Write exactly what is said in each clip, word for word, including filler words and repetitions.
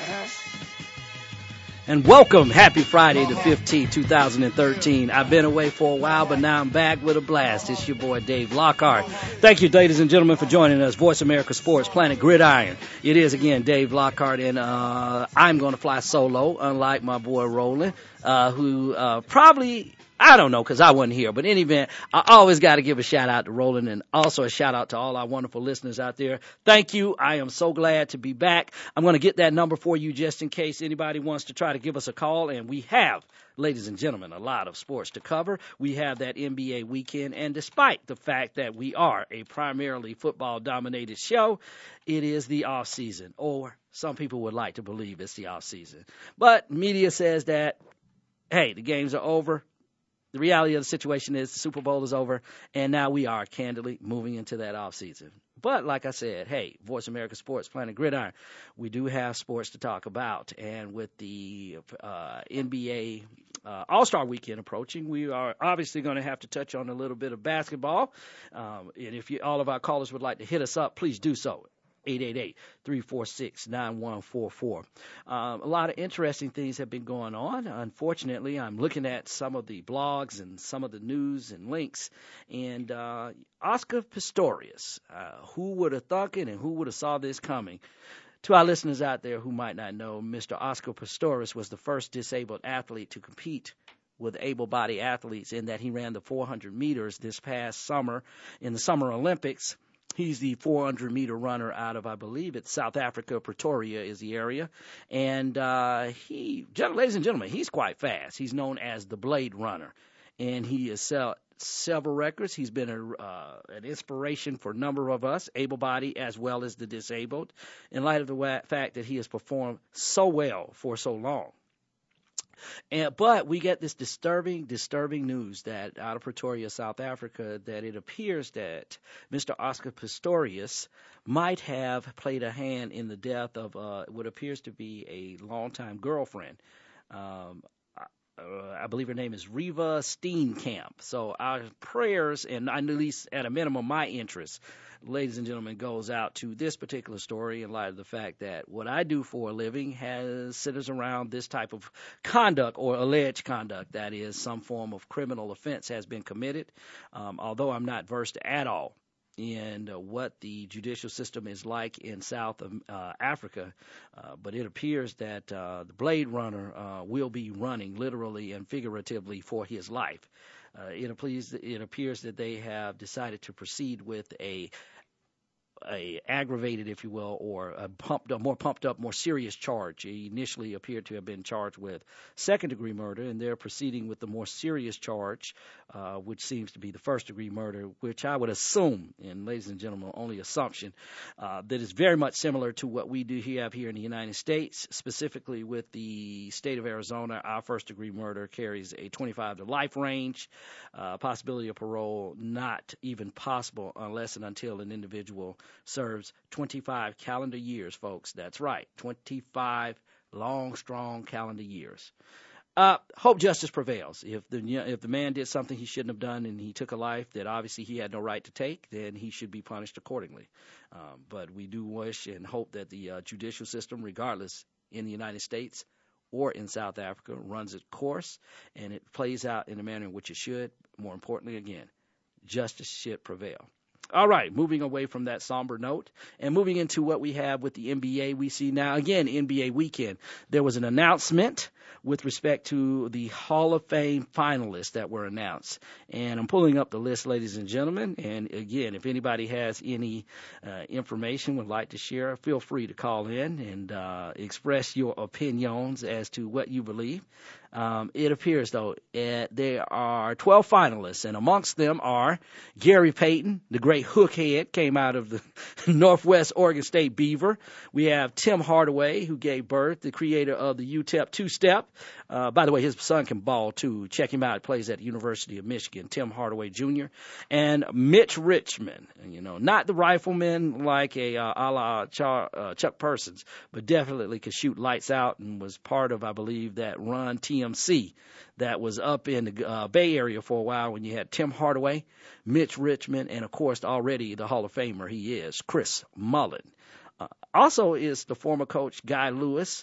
And welcome, happy Friday the fifteenth, two thousand thirteen. I've been away for a while, but now I'm back with a blast. It's your boy Dave Lockhart. Thank you, ladies and gentlemen, for joining us. Voice America Sports, Planet Gridiron. It is, again, Dave Lockhart, and uh, I'm going to fly solo, unlike my boy Roland, uh, who uh, probably... I don't know, because I wasn't here. But in any event, I always got to give a shout-out to Roland and also a shout-out to all our wonderful listeners out there. Thank you. I am so glad to be back. I'm going to get that number for you just in case anybody wants to try to give us a call. And we have, ladies and gentlemen, a lot of sports to cover. We have that N B A weekend. And despite the fact that we are a primarily football-dominated show, it is the off-season. Or some people would like to believe it's the off-season. But media says that, hey, the games are over. The reality of the situation is the Super Bowl is over, and now we are candidly moving into that offseason. But like I said, hey, Voice America Sports, Planet Gridiron, we do have sports to talk about. And with the uh, N B A uh, All-Star Weekend approaching, we are obviously going to have to touch on a little bit of basketball. Um, and if you, all of our callers would like to hit us up, please do so. eight eight eight, three four six, nine one four four. Um, a lot of interesting things have been going on. Unfortunately, I'm looking at some of the blogs and some of the news and links. And uh, Oscar Pistorius, uh, who would have thunk it and who would have saw this coming? To our listeners out there who might not know, Mister Oscar Pistorius was the first disabled athlete to compete with able-bodied athletes in that he ran the four hundred meters this past summer in the Summer Olympics. He's the four hundred meter runner out of, I believe it's South Africa. Pretoria is the area. And uh, he, ladies and gentlemen, he's quite fast. He's known as the Blade Runner. And he has set several records. He's been a, uh, an inspiration for a number of us, able-bodied as well as the disabled, in light of the fact that he has performed so well for so long. And, but we get this disturbing, disturbing news that out of Pretoria, South Africa, that it appears that Mister Oscar Pistorius might have played a hand in the death of uh, what appears to be a longtime girlfriend. Um, Uh, I believe her name is Reva Steenkamp. So our prayers, and at least at a minimum my interest, ladies and gentlemen, goes out to this particular story in light of the fact that what I do for a living has centers around this type of conduct or alleged conduct. That is, some form of criminal offense has been committed, um, although I'm not versed at all in uh, what the judicial system is like in South uh, Africa, uh, but it appears that uh, the Blade Runner uh, will be running literally and figuratively for his life. Uh, it, appears, it appears that they have decided to proceed with a a aggravated, if you will, or a pumped up, more pumped up, more serious charge. He initially appeared to have been charged with second-degree murder, and they're proceeding with the more serious charge, uh, which seems to be the first-degree murder, which I would assume, and ladies and gentlemen, only assumption, uh, that is very much similar to what we do have here in the United States, specifically with the state of Arizona. Our first-degree murder carries a twenty-five to life range, uh, possibility of parole not even possible unless and until an individual serves twenty-five calendar years, folks. That's right, twenty-five long, strong calendar years. Uh, hope justice prevails. If the if the man did something he shouldn't have done and he took a life that obviously he had no right to take, then he should be punished accordingly. Um, but we do wish and hope that the uh, judicial system, regardless in the United States or in South Africa, runs its course and it plays out in the manner in which it should. More importantly, again, justice should prevail. All right, moving away from that somber note and moving into what we have with the N B A, we see now, again, N B A weekend. There was an announcement with respect to the Hall of Fame finalists that were announced. And I'm pulling up the list, ladies and gentlemen. And, again, if anybody has any uh, information would like to share, feel free to call in and uh, express your opinions as to what you believe. Um, it appears, though, uh, there are twelve finalists, and amongst them are Gary Payton, the great hookhead, came out of the Northwest Oregon State Beaver. We have Tim Hardaway, who gave birth, the creator of the U T E P two-step. Uh, by the way, his son can ball, too. Check him out. He plays at the University of Michigan, Tim Hardaway Junior And Mitch Richmond, you know, not the rifleman like a uh, a la Char, uh, Chuck Persons, but definitely could shoot lights out and was part of, I believe, that run T M C that was up in the uh, Bay Area for a while when you had Tim Hardaway, Mitch Richmond, and, of course, already the Hall of Famer he is, Chris Mullin. Uh, also is the former coach Guy Lewis,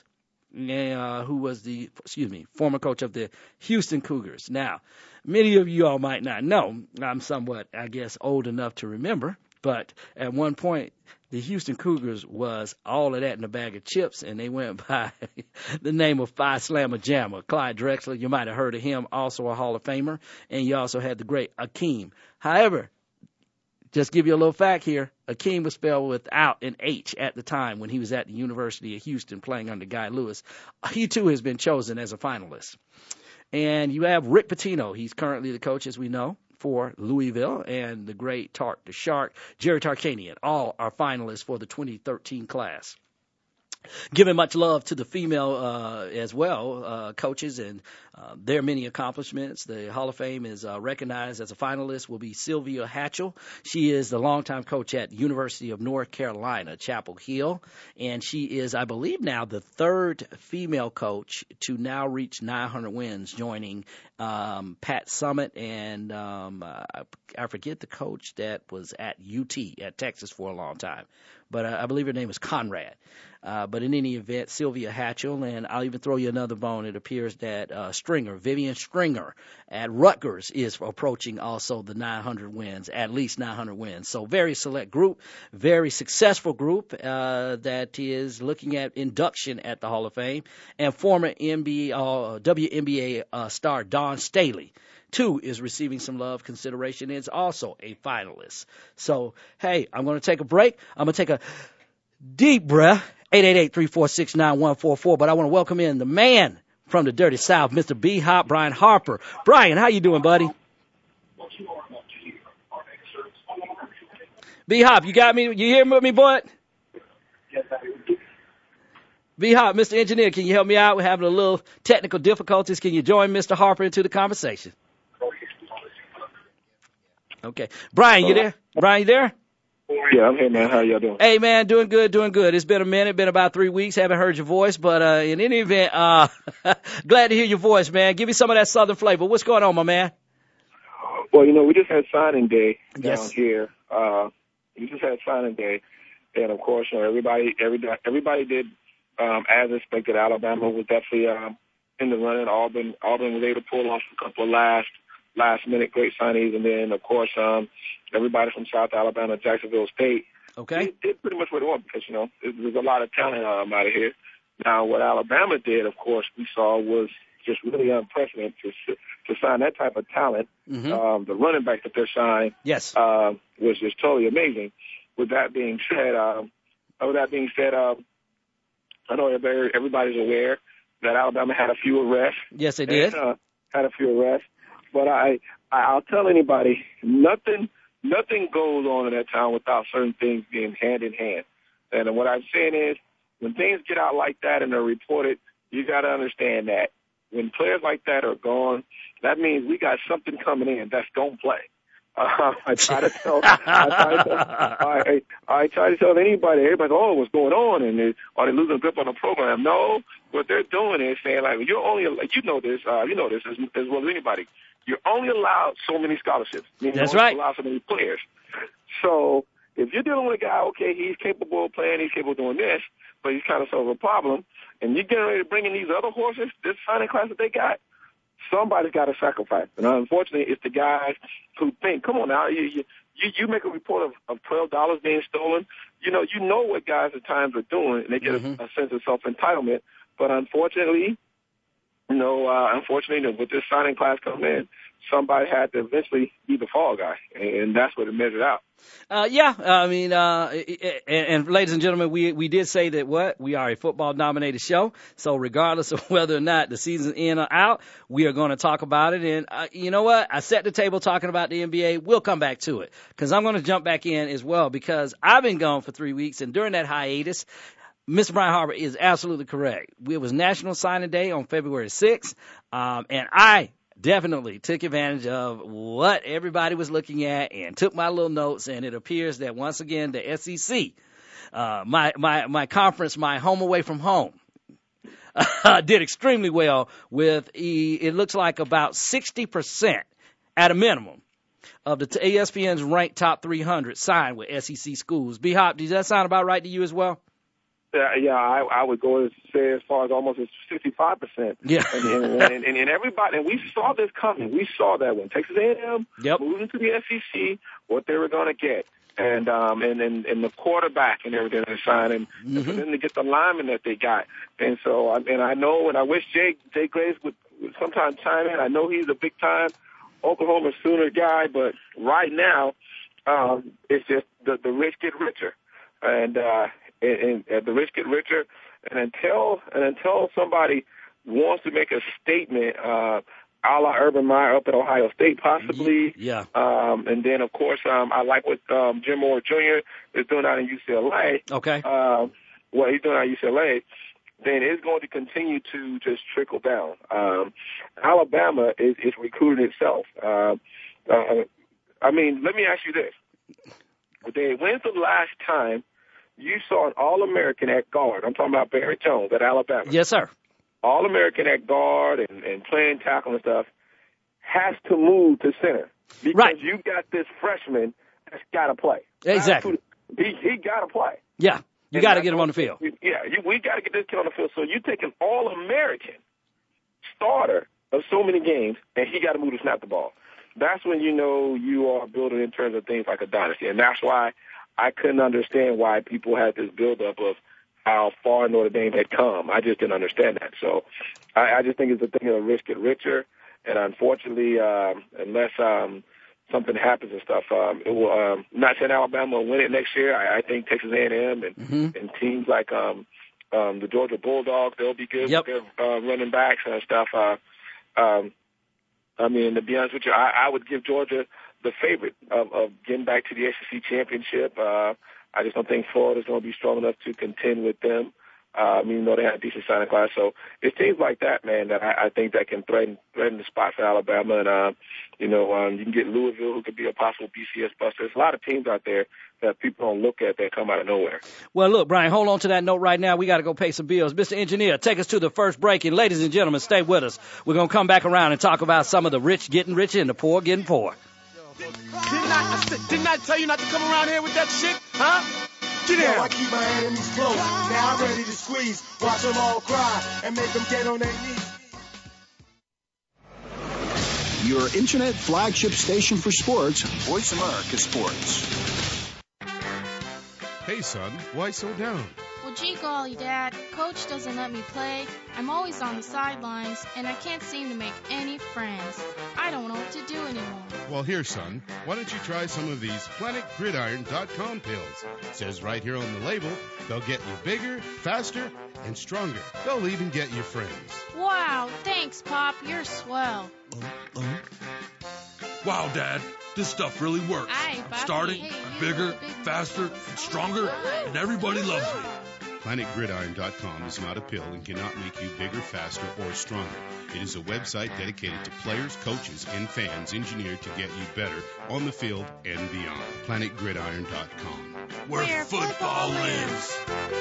uh, who was the, excuse me, former coach of the Houston Cougars. Now, many of you all might not know. I'm somewhat, I guess, old enough to remember. But at one point, the Houston Cougars was all of that in a bag of chips, and they went by the name of Phi Slamma Jamma. Clyde Drexler, you might have heard of him, also a Hall of Famer. And you also had the great Akeem. However, just give you a little fact here, Akeem was spelled without an H at the time when he was at the University of Houston playing under Guy Lewis. He, too, has been chosen as a finalist. And you have Rick Pitino. He's currently the coach, as we know, for Louisville, and the great Tart the Shark, Jerry Tarkanian. All are finalists for the twenty thirteen class. Giving much love to the female uh, as well, uh, coaches and uh, their many accomplishments. The Hall of Fame is uh, recognized as a finalist will be Sylvia Hatchell. She is the longtime coach at University of North Carolina, Chapel Hill, and she is, I believe, now the third female coach to now reach nine hundred wins, joining um, Pat Summitt and um, uh, I forget the coach that was at U T at Texas for a long time, but uh, I believe her name is Conrad. Uh, but in any event, Sylvia Hatchell, and I'll even throw you another bone. It appears that uh, Stringer, Vivian Stringer at Rutgers is approaching also the nine hundred wins, at least nine hundred wins. So very select group, very successful group uh, that is looking at induction at the Hall of Fame. And former N B A, uh, W N B A uh, star Dawn Staley, too, is receiving some love consideration. Is also a finalist. So, hey, I'm going to take a break. I'm going to take a deep breath. eight eight eight, three four six, nine one four four. But I want to welcome in the man from the Dirty South, Mister B Hop, Brian Harper. Brian, how you doing, buddy? B Hop, you got me? You hear me, bud? B Hop, Mister Engineer, can you help me out? We're having a little technical difficulties. Can you join Mister Harper into the conversation? Okay. Brian, you there? Brian, you there? Yeah, I'm here, man. How y'all doing? Hey, man, doing good, doing good. It's been a minute, been about three weeks. Haven't heard your voice, but uh, in any event, uh, glad to hear your voice, man. Give me some of that Southern flavor. What's going on, my man? Well, you know, we just had signing day down Yes. here. Uh, we just had signing day, and of course, you know, everybody, every, everybody did um, as expected. Alabama was definitely um, in the running. Auburn, Auburn was able to pull off a couple of last, last minute great signings, and then of course, um, everybody from South Alabama, Jacksonville State, Okay. did, did pretty much what they want because you know there's a lot of talent um, out of here. Now, what Alabama did, of course, we saw was just really unprecedented to to sign that type of talent. Mm-hmm. Um, the running back that they're signed, Yes. uh, was just totally amazing. With that being said, um, with that being said, um, I know everybody, everybody's aware that Alabama had a few arrests. Yes, they did. And, uh, had a few arrests, but I, I I'll tell anybody nothing. Nothing goes on in that town without certain things being hand in hand. And what I'm saying is, when things get out like that and are reported, you got to understand that when players like that are gone, that means we got something coming in that's going to play. Uh, I try to tell, I try to tell, I, I try to tell anybody, everybody, oh, what's going on? And they, are they losing grip on the program? No, what they're doing is saying, like, you're only, like, you know this, uh, you know this as, as well as anybody. You're only allowed so many scholarships. Meaning That's you're only right. allowed so many players. So if you're dealing with a guy, okay, he's capable of playing, he's capable of doing this, but he's kind of solving a problem, and you're getting ready to bring in these other horses, this signing class that they got, somebody's got to sacrifice. And unfortunately, it's the guys who think, come on now, you you, you make a report of, of twelve dollars being stolen. You know, you know what guys at times are doing, and they get Mm-hmm. a, a sense of self-entitlement. But unfortunately, you know, uh, unfortunately, with this signing class coming in, somebody had to eventually be the fall guy, and that's what it measured out. Uh, yeah, I mean, uh, and, and ladies and gentlemen, we we did say that what we are a football-dominated show, so regardless of whether or not the season's in or out, we are going to talk about it. And uh, you know what? I set the table talking about the N B A. We'll come back to it because I'm going to jump back in as well because I've been gone for three weeks, and during that hiatus, Mister Brian Harper is absolutely correct. It was National Signing Day on February sixth, um, and I definitely took advantage of what everybody was looking at and took my little notes, and it appears that once again the S E C, uh, my, my, my conference, my home away from home, uh, did extremely well with, it looks like about sixty percent at a minimum of the E S P N's ranked top three hundred signed with S E C schools. B-Hop, does that sound about right to you as well? Uh, yeah, I, I would go as say as far as almost as sixty-five percent. Yeah. and, and, and, and, and everybody, and we saw this coming. We saw that when Texas A and M yep. moved into the S E C, what they were going to get. And, um, and, and, and the quarterback and everything they signed, and, mm-hmm. and for them to get the lineman that they got. And so, and I know, and I wish Jay, Jay Glaze would, would sometime chime in. I know he's a big time Oklahoma Sooner guy, but right now, um, it's just the, the rich get richer. And, uh, and, and the rich get richer. And until, and until somebody wants to make a statement, uh, a la Urban Meyer up at Ohio State, possibly. Yeah. Um, and then, of course, um, I like what um, Jim Moore Junior is doing out in U C L A. Okay. Uh, what he's doing out in U C L A, then it's going to continue to just trickle down. Um, Alabama is, is recruiting itself. Uh, uh, I mean, let me ask you this. They, when's the last time you saw an All-American at guard? I'm talking about Barry Jones at Alabama. Yes, sir. All-American at guard and, and playing tackle and stuff has to move to center because right. you got this freshman that's got to play. Exactly. He he got to play. Yeah, you got to get him on the field. Yeah, you, we got to get this kid on the field. So you take an All-American starter of so many games, and he got to move to snap the ball. That's when you know you are building in terms of things like a dynasty, and that's why I couldn't understand why people had this buildup of how far Notre Dame had come. I just didn't understand that. So I, I just think it's a thing of the rich get richer. And unfortunately, um, unless um, something happens and stuff, um, it will. Um, not saying Alabama will win it next year. I, I think Texas A and M and, mm-hmm. and teams like um, um, the Georgia Bulldogs, they'll be good yep. with their uh, running backs and stuff. Uh, um, I mean, to be honest with you, I, I would give Georgia the favorite of, of getting back to the S E C championship. Uh, I just don't think Florida's going to be strong enough to contend with them. Um, even though they had a decent signing class. So it's teams like that, man, that I, I think that can threaten threaten the spot for Alabama. And, uh, you know, um, you can get Louisville, who could be a possible B C S buster. There's a lot of teams out there that people don't look at that come out of nowhere. Well, look, Brian, hold on to that note right now. We got to go pay some bills. Mister Engineer, take us to the first break. And ladies and gentlemen, stay with us. We're going to come back around and talk about some of the rich getting richer and the poor getting poor. Didn't I, didn't I tell you not to come around here with that shit, huh? Get down. Yo, I keep my enemies close. Now I'm ready to squeeze. Watch them all cry and make them get on their knees. Your internet flagship station for sports, Voice America Sports. Hey, son, why so down? Well, gee golly, Dad, Coach doesn't let me play. I'm always on the sidelines, and I can't seem to make any friends. I don't know what to do anymore. Well, here, son, why don't you try some of these Planet Gridiron dot com pills? It says right here on the label, they'll get you bigger, faster, and stronger. They'll even get you friends. Wow, thanks, Pop. You're swell. Uh, uh. Wow, Dad, this stuff really works. Aye, I'm starting, hey, I'm bigger, faster, and stronger, and everybody loves me. Planet Gridiron dot com is not a pill and cannot make you bigger, faster, or stronger. It is a website dedicated to players, coaches, and fans engineered to get you better on the field and beyond. Planet Gridiron dot com. Where, Where football, football lives.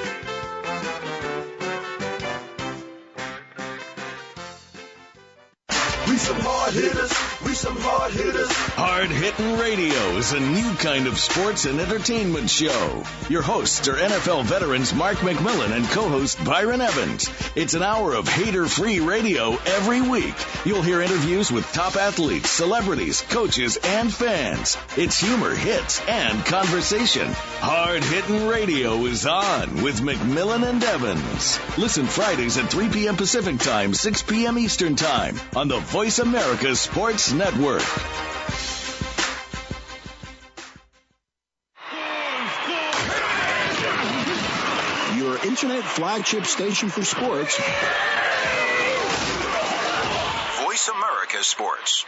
We some hard hitters. We some hard hitters. Hard Hittin' Radio is a new kind of sports and entertainment show. Your hosts are N F L veterans Mark McMillan and co-host Byron Evans. It's an hour of hater-free radio every week. You'll hear interviews with top athletes, celebrities, coaches, and fans. It's humor, hits, and conversation. Hard Hittin' Radio is on with McMillan and Evans. Listen Fridays at three p.m. Pacific Time, six p.m. Eastern Time on the Voice America Sports Network. Your internet flagship station for sports. Voice America Sports.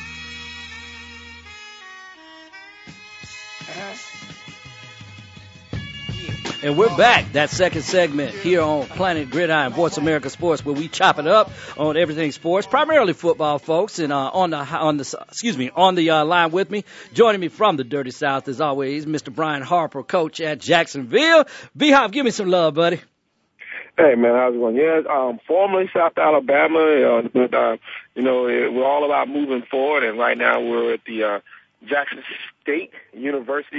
And we're back. That second segment here on Planet Gridiron, Voice America Sports, where we chop it up on everything sports, primarily football, folks. And uh, on the on the excuse me on the uh, line with me, joining me from the Dirty South as always, Mister Brian Harper, coach at Jacksonville. B-Hop, give me some love, buddy. Hey man, how's it going? Yeah, um, formerly South Alabama, uh, but uh, you know we're all about moving forward, and right now we're at the uh, Jackson State University.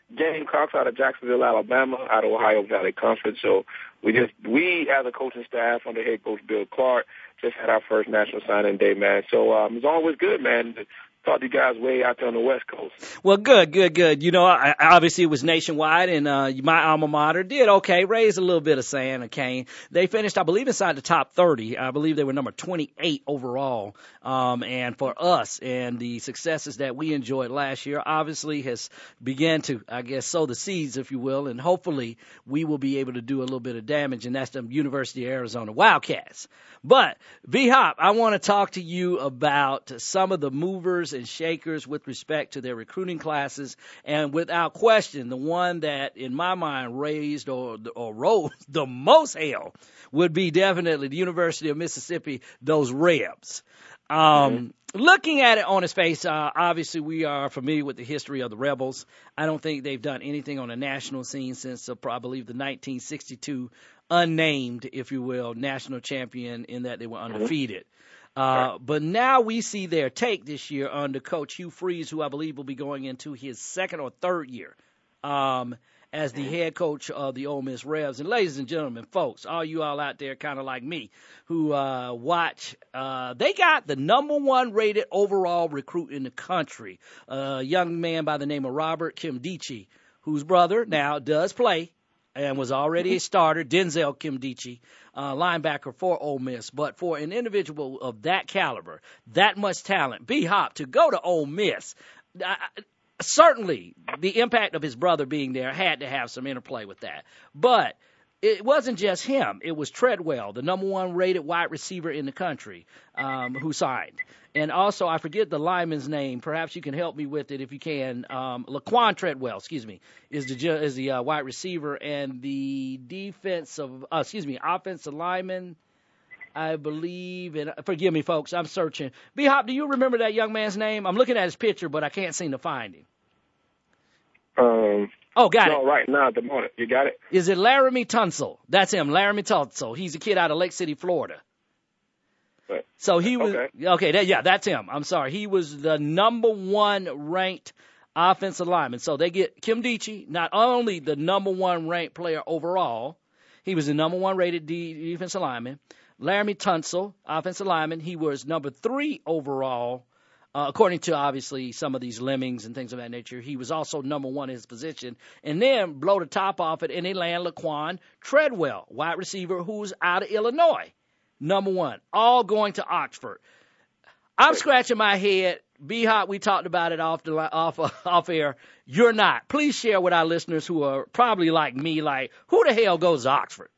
Gamecocks out of Jacksonville, Alabama, out of Ohio Valley Conference. So we just, we as a coaching staff under head coach Bill Clark, just had our first national signing day, man. So um, it's always good, man, to talk to you guys way out there on the West Coast. Well, good, good, good. You know, I, obviously it was nationwide, and uh, my alma mater did okay, raised a little bit of sand and cane. They finished, I believe, inside the top thirty. I believe they were number twenty-eight overall. Um, and for us and the successes that we enjoyed last year, obviously has began to, I guess, sow the seeds, if you will, and hopefully we will be able to do a little bit of damage, and that's the University of Arizona Wildcats. But, B-Hop, I want to talk to you about some of the movers and shakers with respect to their recruiting classes, and without question, the one that in my mind raised or or rose the most hell would be definitely the University of Mississippi, those Rebs. Um, mm-hmm. Looking at it on its face, uh, obviously we are familiar with the history of the Rebels. I don't think they've done anything on a national scene since uh, I believe the nineteen sixty-two unnamed, if you will, national champion, in that they were undefeated. Mm-hmm. Uh, but now we see their take this year under Coach Hugh Freeze, who I believe will be going into his second or third year um, as the head coach of the Ole Miss Rebs. And ladies and gentlemen, folks, all you all out there kind of like me who uh, watch, uh, they got the number one rated overall recruit in the country, a young man by the name of Robert Kimdichie, whose brother now does play and was already a starter, Denzel Kimdichie, uh, linebacker for Ole Miss. But for an individual of that caliber, that much talent, B-Hop, to go to Ole Miss, uh, certainly the impact of his brother being there had to have some interplay with that. But it wasn't just him. It was Treadwell, the number one rated wide receiver in the country, um, who signed. And also, I forget the lineman's name. Perhaps you can help me with it if you can. Um, Laquan Treadwell, excuse me, is the is the uh, wide receiver, and the defensive, uh, excuse me, offensive lineman, I believe. And forgive me, folks, I'm searching. B-Hop, do you remember that young man's name? I'm looking at his picture, but I can't seem to find him. Um. Oh, got no, it. right now at the moment. You got it? Is it Laramie Tunsil? That's him, Laramie Tunsil. He's a kid out of Lake City, Florida. Right. So he was, okay, okay that, yeah, that's him. I'm sorry. He was the number one ranked offensive lineman. So they get Kimdichie, not only the number one ranked player overall, he was the number one rated defensive lineman. Laramie Tunsil, offensive lineman, he was number three overall. Uh, according to, obviously, some of these lemmings and things of that nature, he was also number one in his position. And then blow the top off it, and they land Laquan Treadwell, wide receiver, who's out of Illinois, number one, all going to Oxford. I'm scratching my head. B-Hop, we talked about it off, the, off, off air. You're not. Please share with our listeners who are probably like me, like, who the hell goes to Oxford?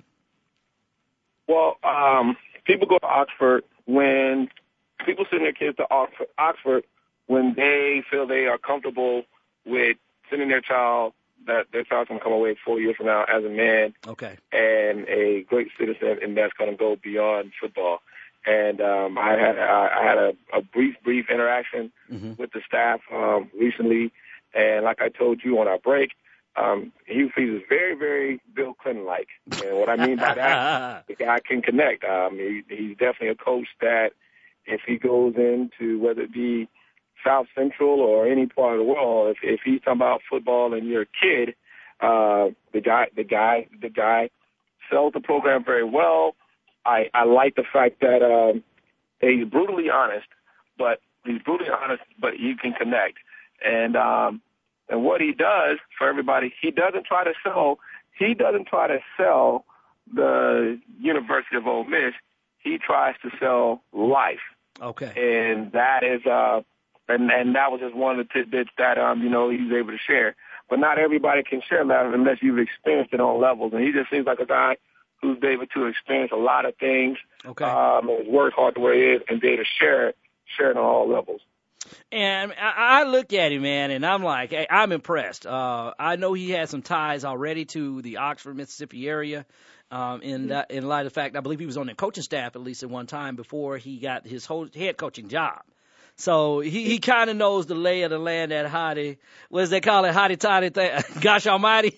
Well, um, people go to Oxford when – people send their kids to Oxford when they feel they are comfortable with sending their child, that their child's going to come away four years from now as a man, okay, and a great citizen, and that's going to go beyond football. And um, I had I had a, a brief, brief interaction mm-hmm. with the staff um, recently, and like I told you on our break, um, Hugh Freeze is very, very Bill Clinton-like. And what I mean by that, the guy can connect. Um, he, he's definitely a coach that, if he goes into whether it be South Central or any part of the world, if, if he's talking about football and you're a kid, uh, the guy, the guy, the guy sells the program very well. I, I like the fact that um, he's brutally honest, but he's brutally honest, but you can connect. And um, and what he does for everybody, he doesn't try to sell. He doesn't try to sell the University of Ole Miss. He tries to sell life. Okay. And that is, uh, and, and that was just one of the tidbits that, um, you know, he was able to share. But not everybody can share that unless you've experienced it on levels. And he just seems like a guy who's able to experience a lot of things. Okay. Um, and work hard to where he is and be able to share it, share it on all levels. And I look at him, man, and I'm like, hey, I'm impressed. Uh, I know he has some ties already to the Oxford, Mississippi area. Um, in that, in light of the fact, I believe he was on the coaching staff at least at one time before he got his whole head coaching job. So he, he kind of knows the lay of the land at Hottie. What does they call it? Hottie Toddy thing? Gosh almighty.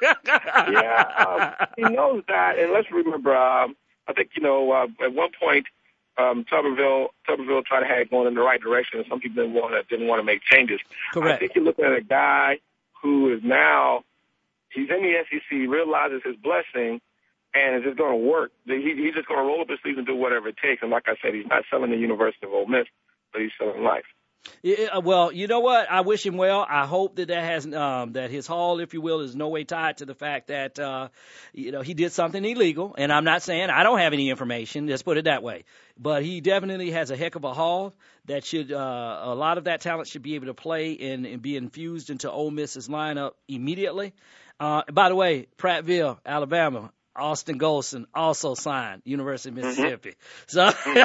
yeah, um, he knows that. And let's remember, um, I think, you know, uh, at one point, um, Tuberville, Tuberville tried to have it going in the right direction, and some people didn't want to, didn't want to make changes. Correct. I think you're looking at a guy who is now, he's in the S E C, realizes his blessing, and is just going to work. He, he's just going to roll up his sleeves and do whatever it takes. And like I said, he's not selling the University of Ole Miss, but he's selling life. Yeah, well, you know what? I wish him well. I hope that that has um, that his haul, if you will, is no way tied to the fact that uh, you know he did something illegal. And I'm not saying I don't have any information. Let's put it that way. But he definitely has a heck of a haul that should uh, a lot of that talent should be able to play and, and be infused into Ole Miss's lineup immediately. Uh, by the way, Prattville, Alabama. Austin Golson also signed University of Mississippi. Mm-hmm. So,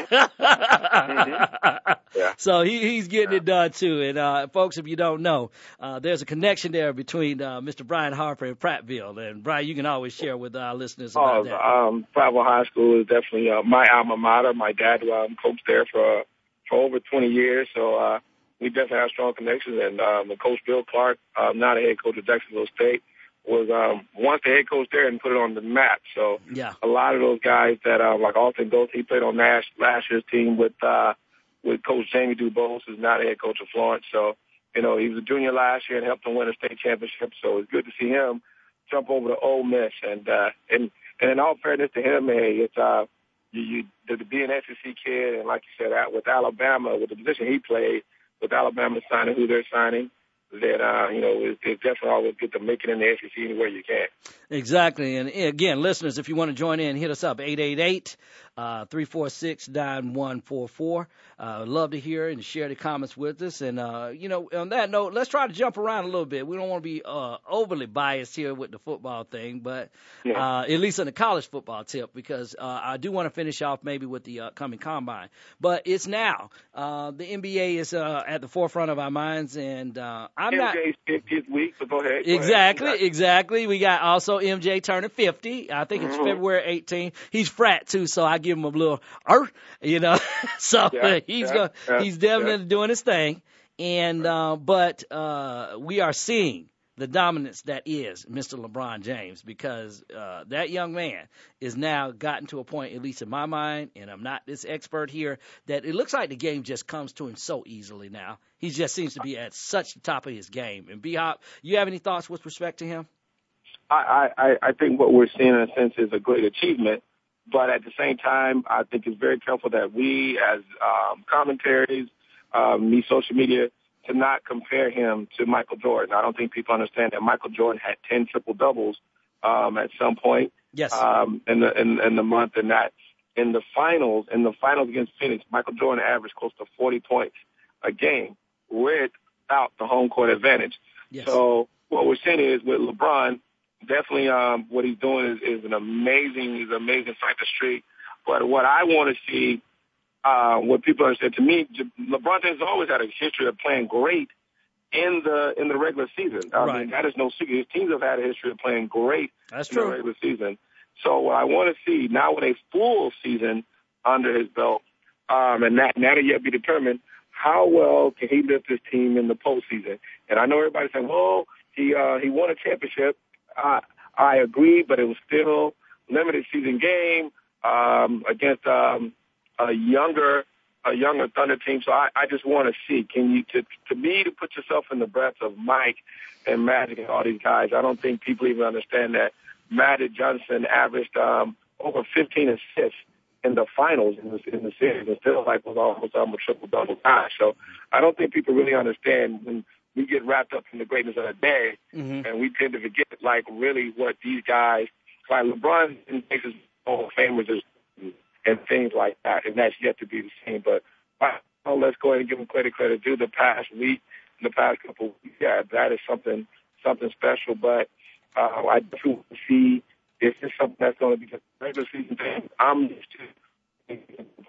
mm-hmm. yeah. so he, he's getting yeah. it done too. And, uh, folks, if you don't know, uh, there's a connection there between, uh, Mister Brian Harper and Prattville. And Brian, you can always share with our listeners about oh, that. Um, Prattville High School is definitely, uh, my alma mater. My dad, um, coached there for, uh, for over twenty years. So, uh, we definitely have strong connections. And, um, Coach Bill Clark, um, now the head coach of Jacksonville State, was um, once the head coach there and put it on the map. So yeah. a lot of those guys that, uh, like Austin Golson, he played on Nash, last year's team with uh, with Coach Jamie Dubose, who's now the head coach of Florence. So, you know, he was a junior last year and helped them win a state championship. So it's good to see him jump over to Ole Miss. And uh, and, and in all fairness to him, hey, it's uh, you, you to be an S E C kid, and like you said, with Alabama, with the position he played, with Alabama signing who they're signing, that, uh, you know, it's, it's definitely always good to make it in the S E C anywhere you can. Exactly. And again, listeners, if you want to join in, hit us up, eight eight eight, three four six, nine one four four. Uh, love to hear and share the comments with us. And, uh, you know, on that note, let's try to jump around a little bit. We don't want to be uh, overly biased here with the football thing, but yeah. uh, at least on the college football tip, because uh, I do want to finish off maybe with the upcoming combine. But it's now. Uh, the N B A is uh, at the forefront of our minds, and uh, I'm M J's not – fiftieth week, but go ahead. Go exactly, ahead. exactly. We got also M J turning fifty. I think it's mm-hmm. February eighteenth. He's frat, too, so I give him a little er, you know. so yeah, he's yeah, gonna, yeah, he's definitely yeah. doing his thing. And uh, but uh, we are seeing the dominance that is Mister LeBron James, because uh, that young man is now gotten to a point, at least in my mind, and I'm not this expert here, that it looks like the game just comes to him so easily now. He just seems to be at such the top of his game. And B-Hop, you have any thoughts with respect to him? I, I, I think what we're seeing in a sense is a great achievement, but at the same time, I think it's very careful that we as um, commentaries, um, me social media, to not compare him to Michael Jordan. I don't think people understand that Michael Jordan had ten triple doubles um, at some point yes. um, in the in, in the month, and that in the finals, in the finals against Phoenix, Michael Jordan averaged close to forty points a game without the home court advantage. Yes. So what we're seeing is with LeBron, definitely um, what he's doing is, is an amazing, is an amazing sight to street. But what I want to see, uh, what people understand, to me, LeBron James has always had a history of playing great in the in the regular season. I right. mean, that is no secret. His teams have had a history of playing great That's in true. the regular season. So what I want to see now with a full season under his belt, um, and that now that yet be determined, how well can he lift his team in the postseason? And I know everybody's saying, well, he uh, he won a championship. I I agree, but it was still limited season game um, against um, a younger a younger Thunder team. So I, I just want to see, can you to to me to put yourself in the breath of Mike and Magic and all these guys. I don't think people even understand that Magic Johnson averaged um, over fifteen assists in the finals in the, in the series, and still like was almost almost triple double guy. So I don't think people really understand when we get wrapped up in the greatness of the day, mm-hmm. and we tend to forget like really what these guys like LeBron and his Hall of Famers and things like that, and that's yet to be the same. But well, let's go ahead and give them credit credit due. The past week, the past couple of weeks, yeah, that is something something special. But uh, I do see if it's something that's going to be a regular season thing. I'm used to.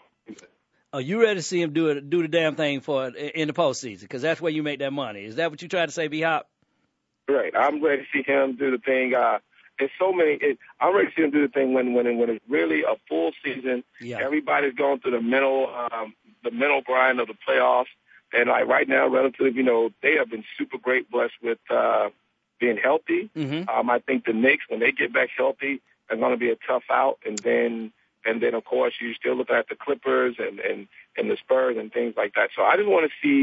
Are you ready to see him do it, do the damn thing for it in the postseason? Because that's where you make that money. Is that what you tried to say, B-Hop? Right. I'm ready to see him do the thing. Uh, It's so many. It, I'm ready to see him do the thing when when when it's really a full season. Yeah. Everybody's going through the mental um, the mental grind of the playoffs, and like right now, relatively, you know, they have been super great, blessed with uh, being healthy. Mm-hmm. Um, I think the Knicks, when they get back healthy, are going to be a tough out, and then and then of course you still look at the Clippers and and and the Spurs and things like that. So I just want to see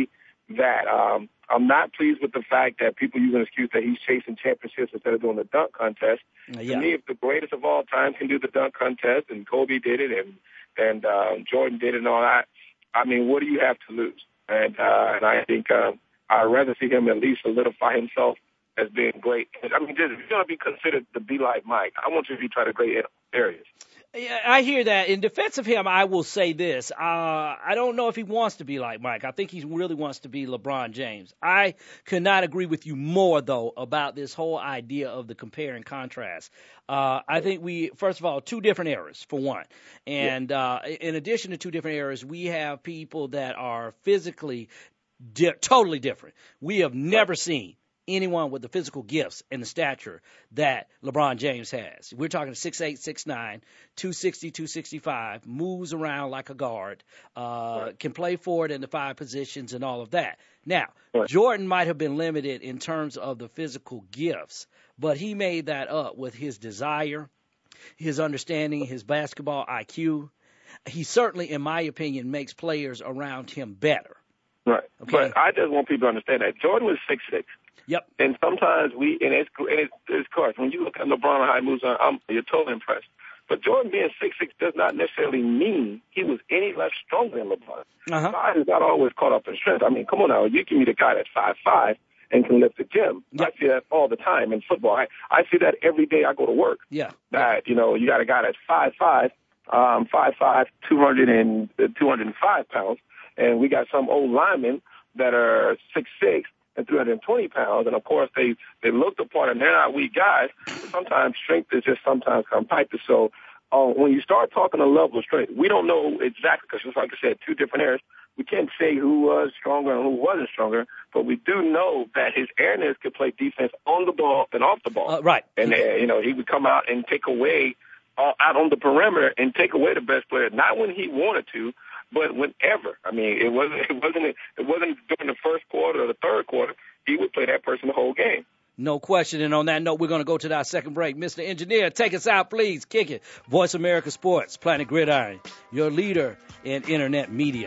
that. Um, I'm not pleased with the fact that people use an excuse that he's chasing championships instead of doing the dunk contest. Uh, yeah. To me, if the greatest of all time can do the dunk contest, and Kobe did it, and and uh, Jordan did it, and all that, I mean, what do you have to lose? And uh, and I think uh, I'd rather see him at least solidify himself as being great. I mean, just, if you're going to be considered to be like Mike, I want you to be trying to great areas. Yeah, I hear that. In defense of him, I will say this. Uh, I don't know if he wants to be like Mike. I think he really wants to be LeBron James. I could not agree with you more, though, about this whole idea of the compare and contrast. Uh, I think we, first of all, two different eras, for one. And uh, in addition to two different eras, we have people that are physically di- totally different. We have never seen anyone with the physical gifts and the stature that LeBron James has. We're talking six eight, six nine, two sixty, two sixty-five, moves around like a guard, uh, right. can play forward in the five positions and all of that. Now, right. Jordan might have been limited in terms of the physical gifts, but he made that up with his desire, his understanding, his basketball I Q. He certainly, in my opinion, makes players around him better. Right. Okay? But I just want people to understand that Jordan was six six. Yep. And sometimes we, and it's, and it's, it's of course, when you look at LeBron and how he moves on, I'm, you're totally impressed. But Jordan being six six does not necessarily mean he was any less stronger than LeBron. Uh-huh. Size is not always caught up in strength. I mean, come on now, you give me the guy that's five five and can lift the gym. Yep. I see that all the time in football. I, I see that every day I go to work. Yeah. That, you know, you got a guy that's five five, um, five five, two hundred and, uh, two hundred five pounds, and we got some old linemen that are six six and three hundred twenty pounds, and of course they they look the part, and they're not weak guys. But sometimes strength is just sometimes compacted. So uh, when you start talking a level of strength, we don't know exactly because, just like I said, two different eras. We can't say who was stronger and who wasn't stronger, but we do know that his airness could play defense on the ball and off the ball. Uh, right. And uh, you know, he would come out and take away uh, out on the perimeter and take away the best player, not when he wanted to, but whenever. I mean, it wasn't it wasn't it wasn't during the first quarter or the third quarter. He would play that person the whole game. No question. And on that note, we're going to go to our second break. Mister Engineer, take us out, please. Kick it. Voice America Sports, Planet Gridiron, your leader in internet media.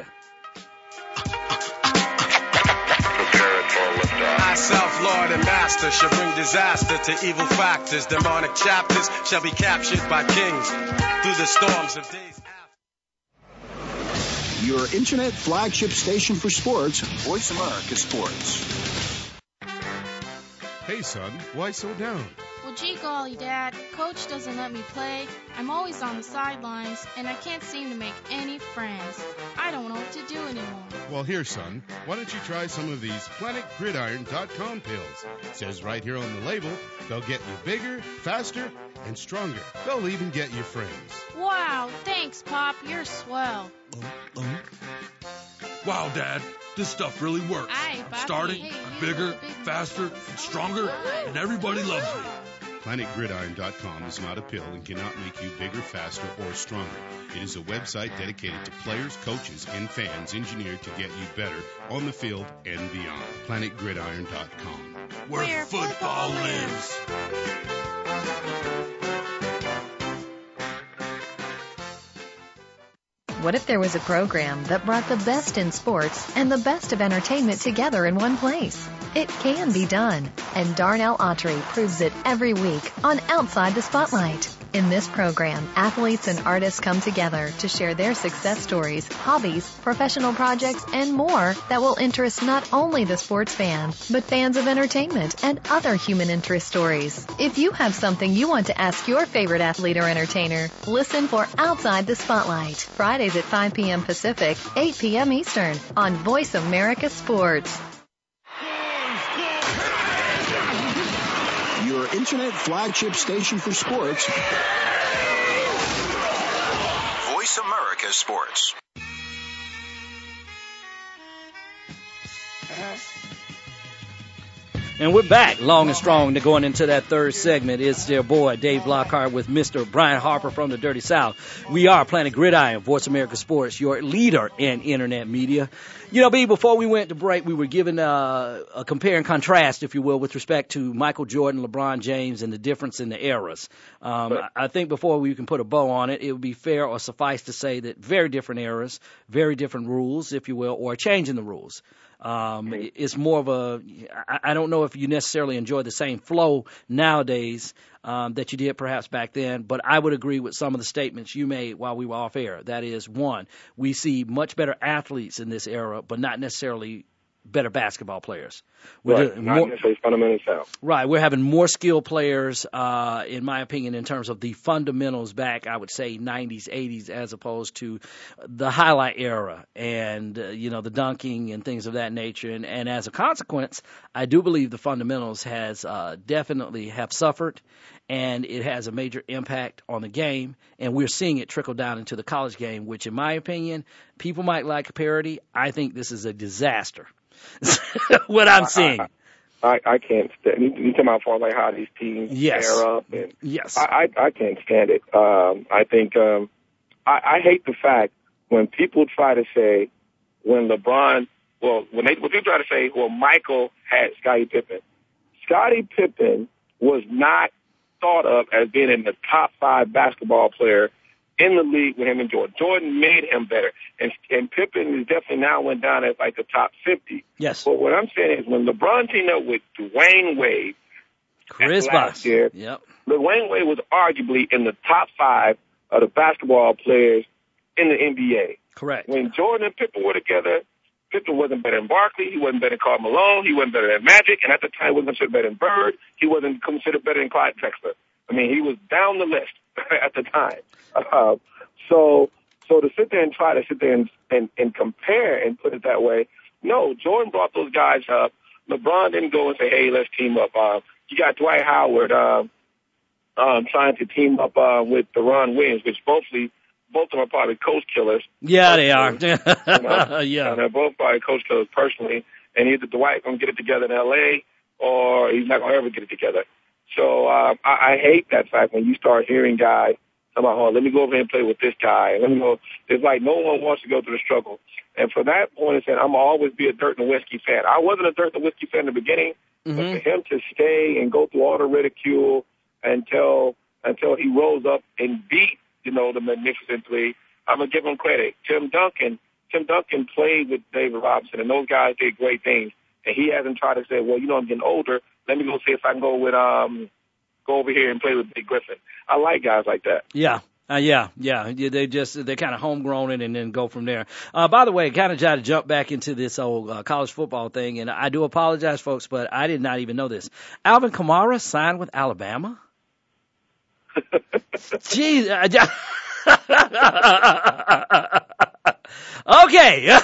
I, self-lord and master, shall bring disaster to evil factors. Demonic chapters shall be captured by kings through the storms of days. Your internet flagship station for sports, Voice America Sports. Hey, son, why so down? Well, gee golly, Dad, Coach doesn't let me play. I'm always on the sidelines, and I can't seem to make any friends. I don't know what to do anymore. Well, here, son, why don't you try some of these planet gridiron dot com pills? It says right here on the label, they'll get you bigger, faster, and stronger. They'll even get you friends. Wow, thanks, Pop. You're swell. Uh, uh. Wow, Dad, this stuff really works. Aye, I'm Papi. starting, Hey, I'm you bigger, little big- faster, and stronger, and everybody loves me. planet gridiron dot com is not a pill and cannot make you bigger, faster, or stronger. It is a website dedicated to players, coaches, and fans engineered to get you better on the field and beyond. planet gridiron dot com. Where, Where football football lives. What if there was a program that brought the best in sports and the best of entertainment together in one place? It can be done, and Darnell Autry proves it every week on Outside the Spotlight. In this program, athletes and artists come together to share their success stories, hobbies, professional projects, and more that will interest not only the sports fan, but fans of entertainment and other human interest stories. If you have something you want to ask your favorite athlete or entertainer, listen for Outside the Spotlight, Fridays at five p.m. Pacific, eight p.m. Eastern, on Voice America Sports. Your internet flagship station for sports, Voice America Sports. And we're back, long and strong, to going into that third segment. It's their boy, Dave Lockhart, with Mister Brian Harper from the Dirty South. We are Planet Gridiron, Voice America Sports, your leader in internet media. You know, B, before we went to break, we were given uh, a compare and contrast, if you will, with respect to Michael Jordan, LeBron James, and the difference in the eras. Um, Right. I think before we can put a bow on it, it would be fair or suffice to say that very different eras, very different rules, if you will, or a change in the rules. Um, it's more of a, I don't know if you necessarily enjoy the same flow nowadays um, that you did perhaps back then, but I would agree with some of the statements you made while we were off air. That is, one, we see much better athletes in this era, but not necessarily better basketball players. We're right, doing not more, necessarily fundamental sound. Right, we're having more skilled players, uh, in my opinion, in terms of the fundamentals back, I would say, nineties, eighties, as opposed to the highlight era and, uh, you know, the dunking and things of that nature. And, and as a consequence, I do believe the fundamentals has uh, definitely have suffered, and it has a major impact on the game, and we're seeing it trickle down into the college game, which, in my opinion, people might like parity. I think this is a disaster. What I'm seeing. I, I, I can't stand it. You talking about far like how these teams yes. pair up. And yes. I, I, I can't stand it. Um, I think um, I, I hate the fact when people try to say when LeBron, well, when they when people try to say, well, Michael had Scottie Pippen. Scottie Pippen was not thought of as being in the top five basketball player in the league with him and Jordan. Jordan made him better. And, and Pippen is definitely now went down as like the top fifty. Yes. But what I'm saying is when LeBron teamed up with Dwayne Wade Chris last Bosh. year, yep. Dwayne Wade was arguably in the top five of the basketball players in the N B A. Correct. When Jordan and Pippen were together, Pippen wasn't better than Barkley. He wasn't better than Karl Malone. He wasn't better than Magic. And at the time, he wasn't considered better than Bird. He wasn't considered better than Clyde Drexler. I mean, he was down the list at the time. Uh, so, so to sit there and try to sit there and, and, and compare and put it that way, no, Jordan brought those guys up. LeBron didn't go and say, hey, let's team up. Uh, you got Dwight Howard uh, um, trying to team up uh, with Deron Williams, which mostly both of them are probably coach killers. Yeah, they are. you know? Yeah. And they're both probably coach killers personally. And either Dwight going to get it together in L A or he's not going to ever get it together. So uh, I, I hate that fact when you start hearing guys about, oh, let me go over here and play with this guy. Let me go. It's like no one wants to go through the struggle. And for that point, I'm going to always be a Dirk Nowitzki fan. I wasn't a Dirk Nowitzki fan in the beginning, mm-hmm. but for him to stay and go through all the ridicule until until he rose up and beat, you know, the Magnificent Three, I'm going to give him credit. Tim Duncan, Tim Duncan played with David Robinson, and those guys did great things. And he hasn't tried to say, well, you know, I'm getting older. Let me go see if I can go with um go over here and play with Big Griffin. I like guys like that. Yeah. Uh, yeah, yeah, yeah, they just, they're kind of homegrown and then go from there. Uh, by the way, kind of try to jump back into this old uh, college football thing, and I do apologize, folks, but I did not even know this. Alvin Kamara signed with Alabama? Jeez. Okay.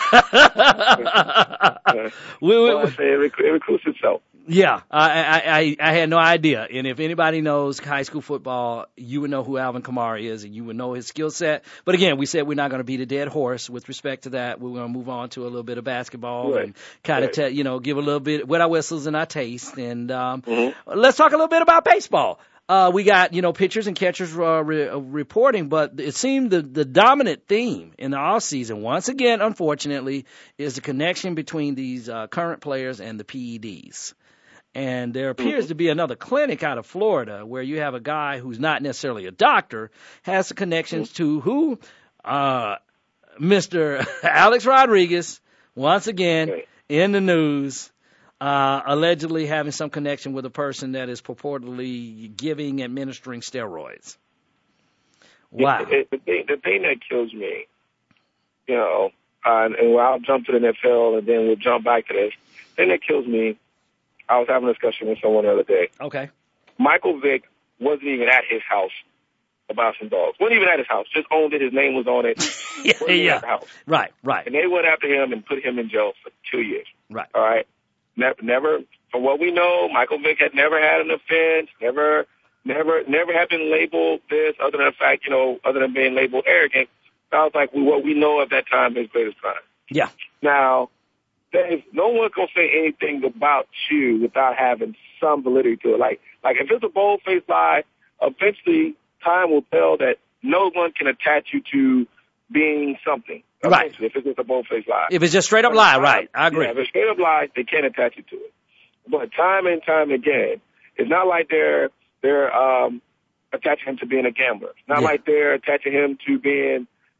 we, we, well, I say it, rec- it recruits itself. Yeah, I, I I had no idea. And if anybody knows high school football, you would know who Alvin Kamara is, and you would know his skill set. But again, we said we're not going to beat a dead horse with respect to that. We're going to move on to a little bit of basketball right. and kind of, right. te- you know, give a little bit wet our whistles and our taste. And um, mm-hmm. let's talk a little bit about baseball. Uh, we got, you know, pitchers and catchers uh, re- uh, reporting, but it seemed the, the dominant theme in the offseason, once again, unfortunately, is the connection between these uh, current players and the P E Ds. And there appears to be another clinic out of Florida where you have a guy who's not necessarily a doctor, has the connections to who? Uh, Mister Alex Rodriguez, once again, in the news, uh, allegedly having some connection with a person that is purportedly giving, administering steroids. Wow. It, it, the, thing, the thing that kills me, you know, uh, and, and I'll jump to the N F L and then we'll jump back to this. The thing that kills me, I was having a discussion with someone the other day. Okay. Michael Vick wasn't even at his house about some dogs. Wasn't even at his house. Just owned it. His name was on it. yeah, wasn't even yeah. at the house. Right, right. And they went after him and put him in jail for two years. Right. All right. Never, never, from what we know, Michael Vick had never had an offense, never, never, never had been labeled this, other than the fact, you know, other than being labeled arrogant. Sounds like what we know at that time his greatest crime. Yeah. Now, Dave, no one's gonna say anything about you without having some validity to it. Like, like if it's a bold-faced lie, eventually time will tell that no one can attach you to being something. Right. If it's just a bold-faced lie. If it's just straight up lie, right? I agree. Yeah, if it's straight up lie, they can't attach you to it. But time and time again, it's not like they're they're um, attaching him to being a gambler. It's not yeah. like they're attaching him to being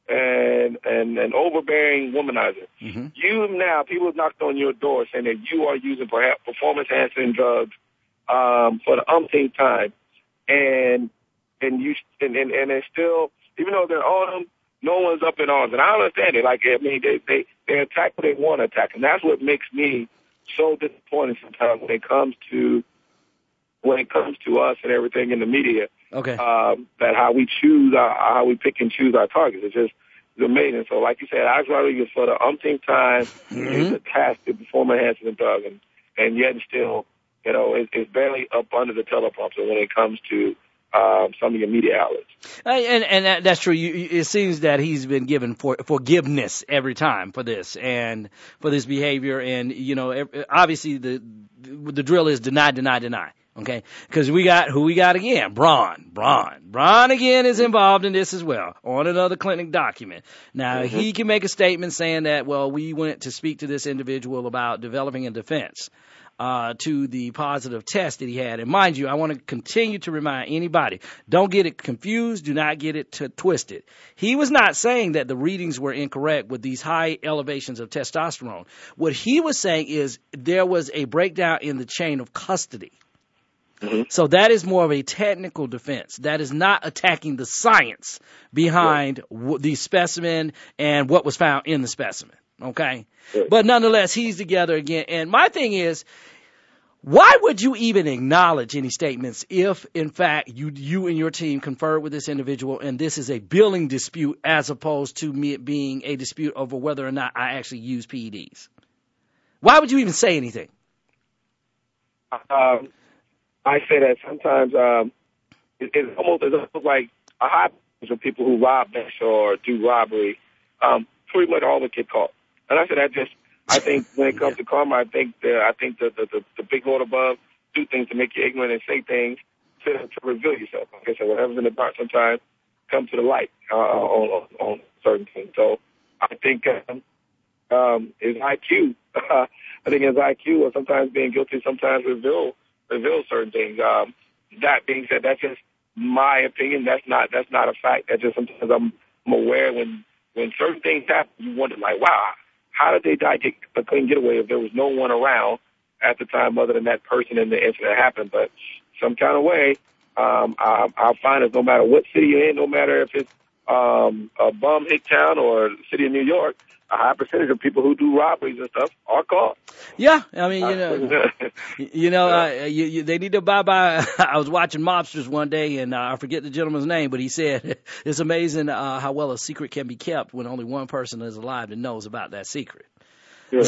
and and, and overbearing womanizer. Mm-hmm. You now, people have knocked on your door saying that you are using perhaps performance-enhancing drugs um, for the umpteenth time, and and you and, and and they're still, even though they're on them, no one's up in arms. And I understand it. Like, I mean, they they they attack what they want to attack, and that's what makes me so disappointed sometimes when it comes to when it comes to us and everything in the media. Okay. Um, that how we choose our, how we pick and choose our targets. It's just it's amazing. So, like you said, Alex Rodriguez for the umpteenth time Mm-hmm. is attached to performance enhancing drug, and and yet still, you know, it, it's barely up under the teleprompter when it comes to um, some of your media outlets. Uh, and and that, that's true. You, you- it seems that he's been given for, forgiveness every time for this and for this behavior. And you know, ev- obviously the the drill is deny, deny, deny. Okay, because we got who we got again, Braun. Braun. Braun again is involved in this as well on another clinic document. Now Mm-hmm. he can make a statement saying that, well, we went to speak to this individual about developing a defense uh, to the positive test that he had. And mind you, I want to continue to remind anybody, don't get it confused, do not get it t- twisted. He was not saying that the readings were incorrect with these high elevations of testosterone. What he was saying is there was a breakdown in the chain of custody. Mm-hmm. So that is more of a technical defense. That is not attacking the science behind w- the specimen and what was found in the specimen. Okay? Right. But nonetheless, he's together again. And my thing is, why would you even acknowledge any statements if, in fact, you you and your team conferred with this individual and this is a billing dispute as opposed to me it being a dispute over whether or not I actually use P E Ds? Why would you even say anything? Um, I say that sometimes um, it, it's almost it's almost like a high percentage of people who rob banks or do robbery um, pretty much always get caught. And I said that just I think when it comes to karma, I think the I think the the, the the big Lord above do things to make you ignorant and say things to, to reveal yourself. Like I said, whatever's in the dark sometimes comes to the light uh, on, on on certain things. So I think um, um, his I Q, I think his I Q, or sometimes being guilty, sometimes reveal. reveal certain things. Um, that being said, that's just my opinion. That's not that's not a fact. That's just sometimes I'm, I'm aware when when certain things happen, you wonder like, wow, how did they die get a clean getaway if there was no one around at the time other than that person and the incident happened? But some kind of way, um, I, I'll find it no matter what city you're in, no matter if it's um, a bum hick town or the city of New York, a high percentage of people who do robberies and stuff are caught. Yeah, I mean, you know, you know, uh, you, you, they need to abide by. I was watching Mobsters one day, and uh, I forget the gentleman's name, but he said it's amazing uh, how well a secret can be kept when only one person is alive that knows about that secret. Yeah.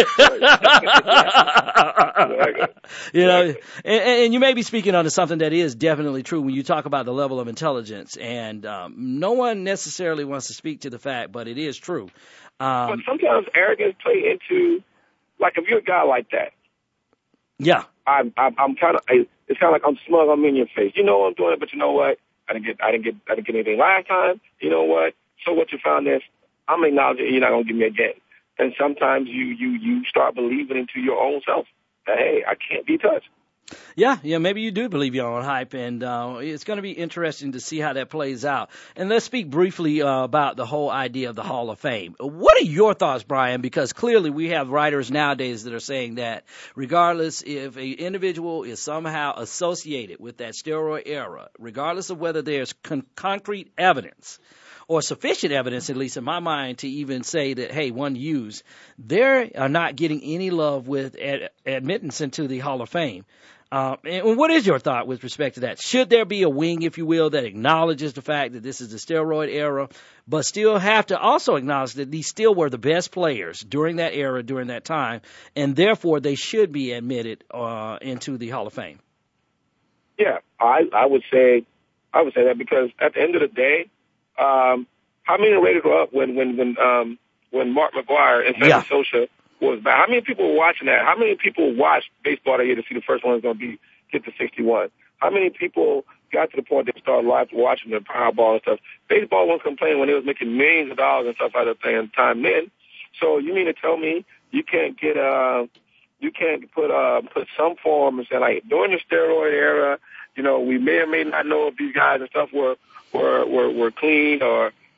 You know, and, and you may be speaking on to something that is definitely true when you talk about the level of intelligence, and um, no one necessarily wants to speak to the fact, but it is true. Um, but sometimes arrogance play into, like, if you're a guy like that, yeah, I'm I'm, I'm kind of it's kind of like I'm smug. I'm in your face. You know I'm doing it, but you know what? I didn't get I didn't get I didn't get anything last time. You know what? So what you found is I'm acknowledging you're not gonna give me again. And sometimes you you you start believing into your own self that hey, I can't be touched. Yeah, yeah, maybe you do believe your own hype, and uh, it's going to be interesting to see how that plays out. And let's speak briefly uh, about the whole idea of the Hall of Fame. What are your thoughts, Brian? Because clearly we have writers nowadays that are saying that regardless if an individual is somehow associated with that steroid era, regardless of whether there's con- concrete evidence or sufficient evidence, at least in my mind, to even say that, hey, one used, they are not getting any love with ad- admittance into the Hall of Fame. Uh, and what is your thought with respect to that? Should there be a wing, if you will, that acknowledges the fact that this is the steroid era, but still have to also acknowledge that these still were the best players during that era, during that time, and therefore they should be admitted uh, into the Hall of Fame? Yeah, I, I would say I would say that because at the end of the day, um, how many rated were up when when when um, when Mark McGwire and Sammy Yeah. Sosa was back? How many people were watching that? How many people watched baseball that year to see the first one was going to be get to sixty-one? How many people got to the point they started live watching the Powerball and stuff? Baseball wasn't complaining when they was making millions of dollars and stuff out of playing time then. So you mean to tell me you can't get uh you can't put uh put some form and say like during the steroid era, you know, we may or may not know if these guys and stuff were were were, were clean or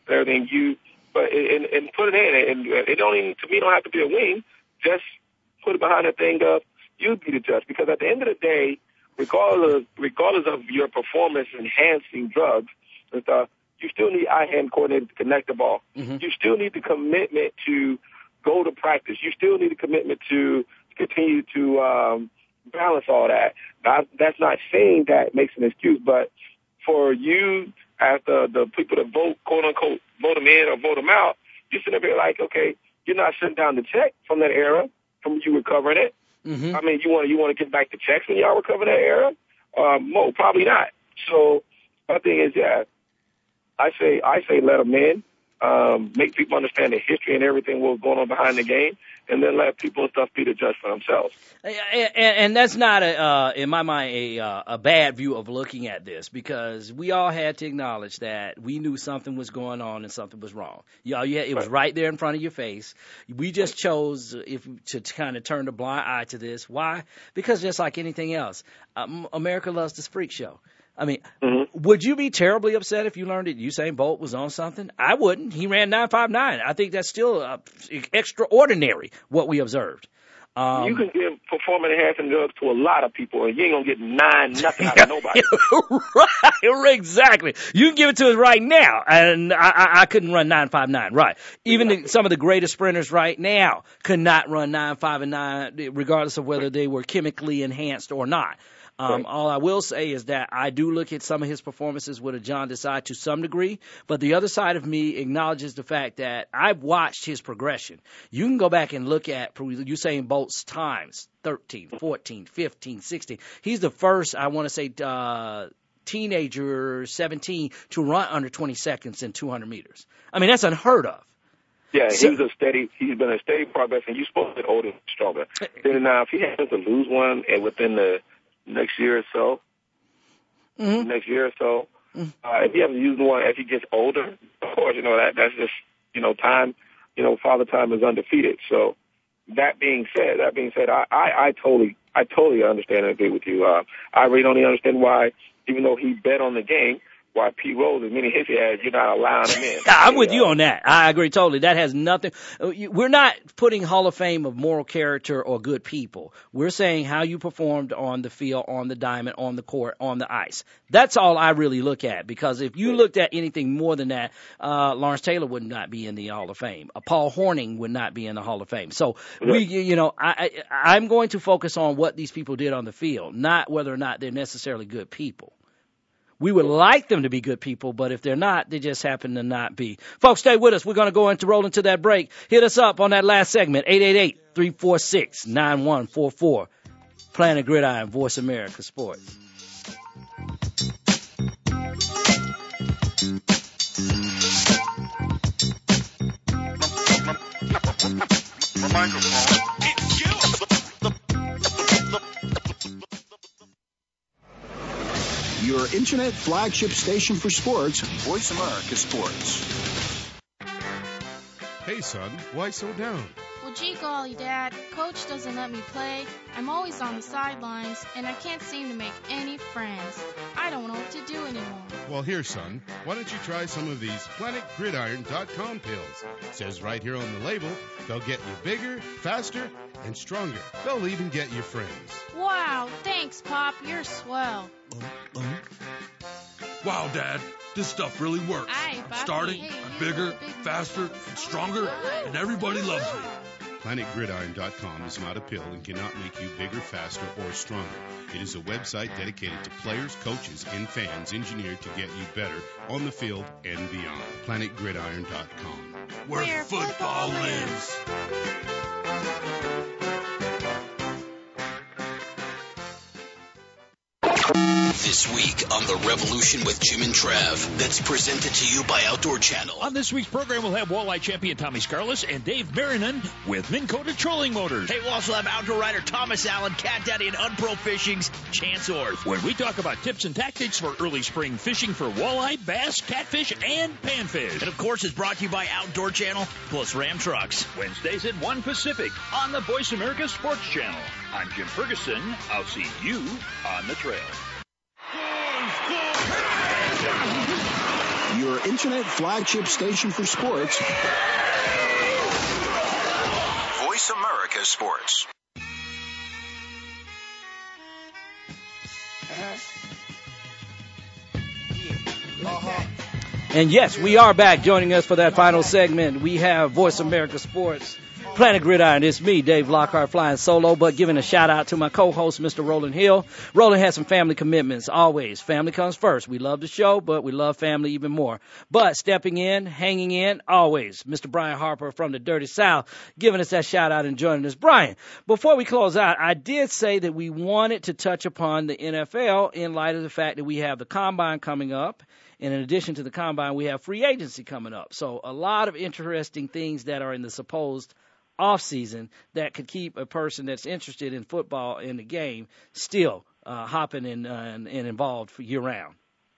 and everything. You, but and, and put it in, and it don't even to me don't have to be a wing. Just put it behind that thing of you be the judge, because at the end of the day, regardless of, regardless of your performance enhancing drugs and stuff, you still need eye-hand coordinated to connect the ball. Mm-hmm. You still need the commitment to go to practice. You still need a commitment to continue to um, balance all that. Now, that's not saying that makes an excuse, but for you, as the, the people that vote, quote-unquote, vote them in or vote them out, you're sitting there like, okay, you're not shutting down the check from that era, from you recovering it. Mm-hmm. I mean, you want to you want to get back the checks when y'all recover that era? Um, no, probably not. So my thing is, yeah, I say I say let them in, um, make people understand the history and everything what's going on behind the game, and then let people and stuff be the judge for themselves. And, and that's not, a, uh, in my mind, a, uh, a bad view of looking at this, because we all had to acknowledge that we knew something was going on and something was wrong. Y'all, yeah, it was right there in front of your face. We just chose if to kind of turn a blind eye to this. Why? Because just like anything else, um, America loves this freak show. I mean, mm-hmm. would you be terribly upset if you learned that Usain Bolt was on something? I wouldn't. He ran nine five nine. I think that's still uh, extraordinary what we observed. Um, you can give performance-enhancing drugs to a lot of people, and you ain't going to get nine nothing out of nobody. Right, exactly. You can give it to us right now, and I, I, I couldn't run nine five nine. Right. Even the, some of the greatest sprinters right now could not run nine five and nine, regardless of whether they were chemically enhanced or not. Um, right. All I will say is that I do look at some of his performances with a John Desai to some degree, but the other side of me acknowledges the fact that I've watched his progression. You can go back and look at Usain Bolt's times, thirteen, fourteen, fifteen, sixteen. He's the first, I want to say, uh, teenager, seventeen, to run under twenty seconds in two hundred meters. I mean, that's unheard of. Yeah, so, he's a steady. He's been a steady progress, and you're supposed to get older and stronger. Then now, if he happens to lose one, and within the next year or so, mm-hmm. next year or so, mm-hmm. uh, if he happens to use one as he gets older, of course, you know that that's just you know time. You know, Father Time is undefeated. So that being said, that being said, I I, I totally I totally understand and agree with you. Uh, I really don't even understand why, even though he bet on the game, why Pete Rose, as many hits he has, you're not allowing him in. I'm with you on that. I agree totally. That has nothing. We're not putting Hall of Fame of moral character or good people. We're saying how you performed on the field, on the diamond, on the court, on the ice. That's all I really look at, because if you looked at anything more than that, uh, Lawrence Taylor would not be in the Hall of Fame. Uh, Paul Hornung would not be in the Hall of Fame. So we, you know, I, I, I'm going to focus on what these people did on the field, not whether or not they're necessarily good people. We would like them to be good people, but if they're not, they just happen to not be. Folks, stay with us. We're going to go into roll into that break. Hit us up on that last segment, eight eight eight, three four six, nine one four four. Planet Gridiron, Voice America Sports. Microphone. Your internet flagship station for sports, Voice America Sports. Hey, son, why so down? Well, gee golly, Dad, Coach doesn't let me play. I'm always on the sidelines, and I can't seem to make any friends. I don't know what to do anymore. Well, here, son, why don't you try some of these Planet Gridiron dot com pills? It says right here on the label, they'll get you bigger, faster, and stronger. They'll even get you friends. Wow, thanks, Pop. You're swell. Uh, uh. Wow, Dad, this stuff really works. Aye, I'm starting, hey, I'm bigger, faster, and stronger, and everybody loves me. Planet Gridiron dot com is not a pill and cannot make you bigger, faster, or stronger. It is a website dedicated to players, coaches, and fans engineered to get you better on the field and beyond. Planet Gridiron dot com. Where, Where football, football lives. This week on The Revolution with Jim and Trav, that's presented to you by Outdoor Channel. On this week's program, we'll have walleye champion Tommy Scarless and Dave Marinan with Minn Kota Trolling Motors. Hey, we'll also have outdoor rider Thomas Allen, Cat Daddy, and Unpro Fishing's Chance Orth. When we talk about tips and tactics for early spring fishing for walleye, bass, catfish, and panfish. And, of course, it's brought to you by Outdoor Channel plus Ram Trucks. Wednesdays at one Pacific on the Voice America Sports Channel. I'm Jim Ferguson. I'll see you on the trail. Your your internet flagship station for sports. Voice America Sports. And yes, we are back. Joining us for that final segment, we have Voice America Sports, Planet Gridiron. It's me, Dave Lockhart, flying solo, but giving a shout out to my co-host, Mister Roland Hill. Roland has some family commitments, always. Family comes first. We love the show, but we love family even more. But stepping in, hanging in, always, Mister Brian Harper from the Dirty South, giving us that shout out and joining us. Brian, before we close out, I did say that we wanted to touch upon the N F L in light of the fact that we have the Combine coming up. And in addition to the Combine, we have free agency coming up. So a lot of interesting things that are in the supposed off season that could keep a person that's interested in football in the game still uh, hopping in, uh, and, and involved for year round.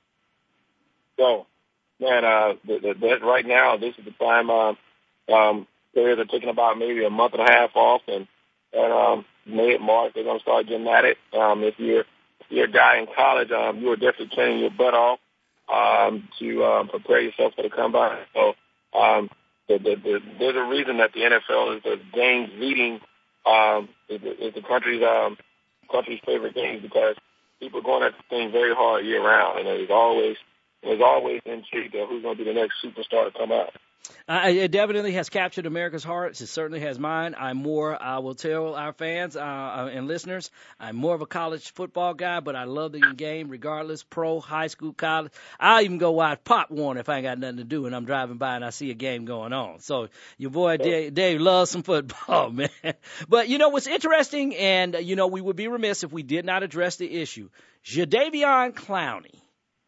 So, man, uh, the, the, the, right now this is the time uh, um, players are taking about maybe a month and a half off, and and um, May March they're going to start getting at it. Um, if you're if you're a guy in college, um, you are definitely training your butt off um, to um, prepare yourself for the Combine. So. Um, The, the, the, there's a reason that the N F L is the game's leading, um, is the, is the country's um, country's favorite game, because people are going at the thing very hard year round, and there's always there's always intrigue of who's going to be the next superstar to come out. Uh, it definitely has captured America's hearts. It certainly has mine. I'm more, I will tell our fans uh, and listeners, I'm more of a college football guy, but I love the game regardless, pro, high school, college. I'll even go watch Pop Warner if I ain't got nothing to do and I'm driving by and I see a game going on. So your boy Dave, Dave loves some football, man. But, you know, what's interesting, and, you know, we would be remiss if we did not address the issue. Jadeveon Clowney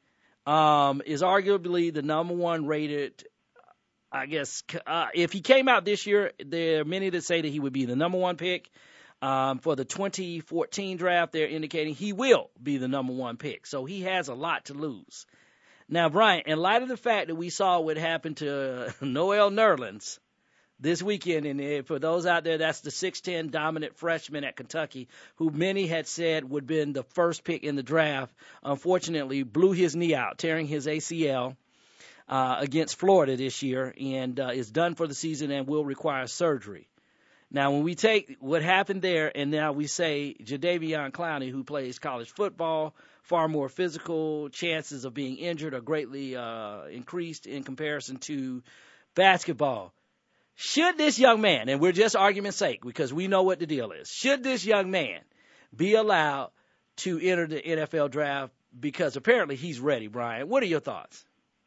um, is arguably the number one rated I guess uh, if he came out this year, there are many that say that he would be the number one pick. Um, for the twenty fourteen draft, they're indicating he will be the number one pick. So he has a lot to lose. Now, Brian, in light of the fact that we saw what happened to Noel Nerlens this weekend, and for those out there, that's the six ten dominant freshman at Kentucky, who many had said would have been the first pick in the draft, unfortunately blew his knee out, tearing his A C L. Uh, against Florida this year, and uh, is done for the season and will require surgery. Now, when we take what happened there, and now we say Jadeveon Clowney, who plays college football, far more physical, chances of being injured are greatly uh, increased in comparison to basketball. Should this young man, and we're just argument's sake because we know what the deal is, should this young man be allowed to enter the N F L draft, because apparently he's ready, Brian? What are your thoughts?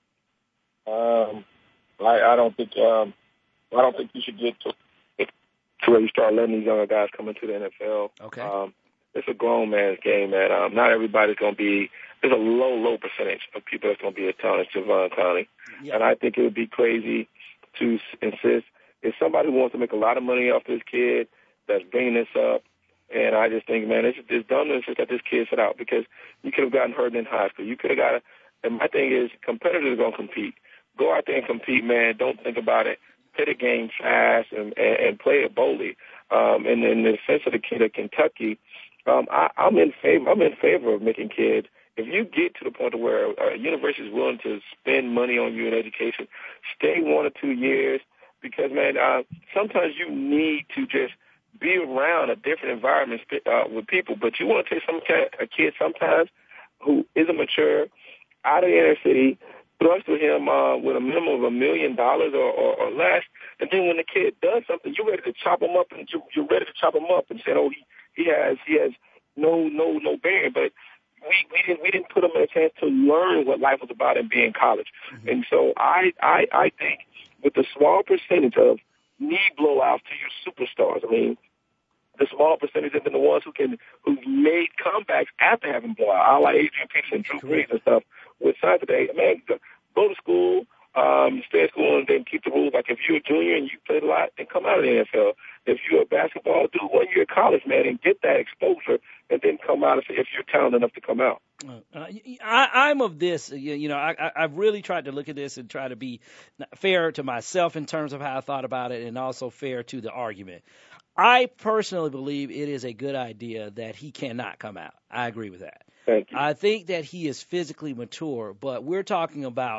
Um, I, I don't think um, I don't think you should get to, to where you start letting these younger guys come into the N F L. Okay. Um, it's a grown man's game, man. Um, not everybody's going to be. There's a low, low percentage of people that's going to be as talented as Jadeveon Clowney, yeah. And I think it would be crazy to insist if somebody wants to make a lot of money off this kid that's bringing this up. And I just think, man, it's, it's dumb to insist that this kid sit out, because you could have gotten hurt in high school. You could have got a, and my thing is, competitors are going to compete. Go out there and compete, man. Don't think about it. Play the game fast and, and, and play it boldly. Um, and in the sense of the kid at Kentucky, um, I, I'm in favor. I'm in favor of making kids. If you get to the point where a university is willing to spend money on you in education, stay one or two years, because man, uh, sometimes you need to just be around a different environment uh, with people. But you want to take some a kid sometimes who isn't mature out of the inner city, thrust to him uh, with a minimum of a million dollars or, or, or less, and then when the kid does something, you're ready to chop him up, and you, you're ready to chop him up and say, "Oh, he, he has he has no no no bearing." But we we didn't we didn't put him in a chance to learn what life was about and be in college. Mm-hmm. And so I, I I think with the small percentage of knee blowouts to your superstars, I mean, the small percentage have been the ones who can who made comebacks after having blowout. I like Adrian Peterson, Drew Brees, and stuff. With science today, man, go, go to school, um, stay at school, and then keep the rules. Like if you're a junior and you played a lot, then come out of the N F L. If you're a basketball, do one year of college, man, and get that exposure, and then come out if you're talented enough to come out. Uh, I, I'm of this, you, you know, I, I've really tried to look at this and try to be fair to myself in terms of how I thought about it, and also fair to the argument. I personally believe it is a good idea that he cannot come out. I agree with that. Thank you. I think that he is physically mature, but we're talking about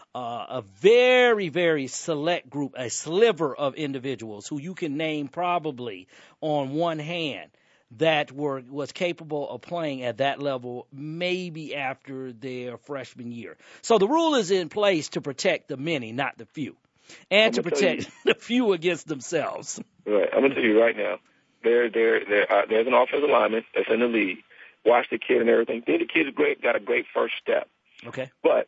uh, a very, very select group, a sliver of individuals who you can name probably on one hand that were was capable of playing at that level maybe after their freshman year. So the rule is in place to protect the many, not the few, and to protect the few against themselves. Right. I'm going to tell you right now, there, there, there, uh, there's an offensive lineman that's in the league. Watch the kid and everything. Think the kid's great, got a great first step. Okay. But